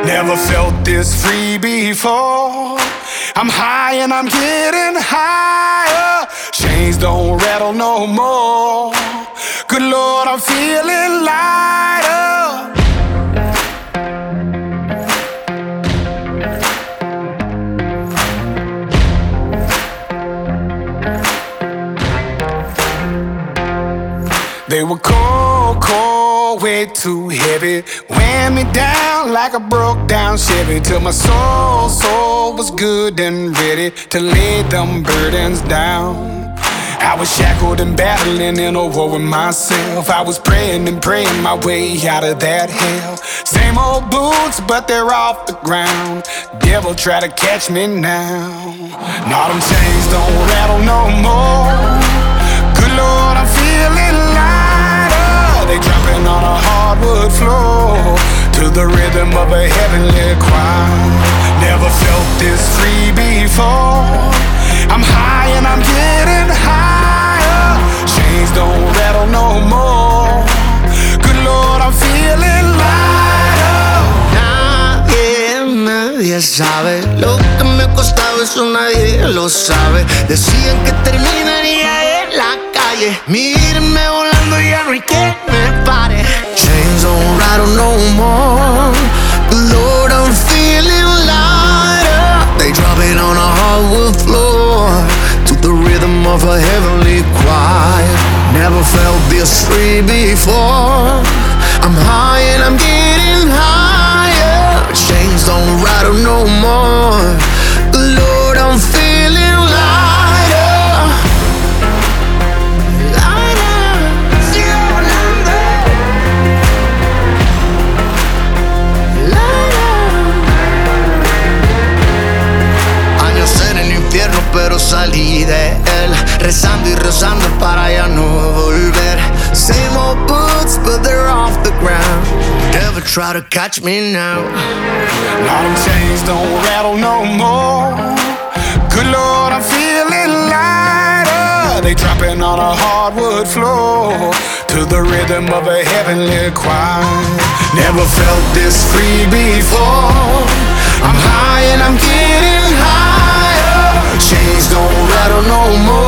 Never felt this free before. I'm high and I'm getting higher. Chains don't rattle no more. Good Lord, I'm feeling lighter. They were cold, cold, way too heavy. Weighed me down like a broke down Chevy. Till my soul was good and ready to lay them burdens down. I was shackled and battling in a war with myself. I was praying and praying my way out of that hell. Same old boots, but they're off the ground. Devil try to catch me now. Now them chains don't rattle no more. Good Lord, I'm feeling lighter. They dropping on a hardwood floor to the rhythm of a heavenly choir. Never felt this free before. I'm high and I'm getting higher. Chains don't rattle no more. Good Lord, I'm feeling lighter. Nadie sabe lo que me costaba, eso nadie lo sabe. Decían que terminaría en la calle. Mírenme volando, ya no hay quien me pare. Chains don't rattle no more. Good Lord, I'm feeling lighter. They drop it on a hardwood floor to the rhythm of a heavenly choir. Never felt this free before. I'm high and I'm getting higher. Chains don't rattle no more. Good Lord, I'm feeling lighter. Lighter, sigo volando. Años en el infierno, pero salí de él, rezando y rezando para ya no volver. Same old boots, but they're off the ground. Never try to catch me now. Now them chains don't rattle no more. Good Lord, I'm feeling lighter. They dropping on a hardwood floor to the rhythm of a heavenly choir. Never felt this free before. I'm high and I'm getting higher. Chains don't rattle no more.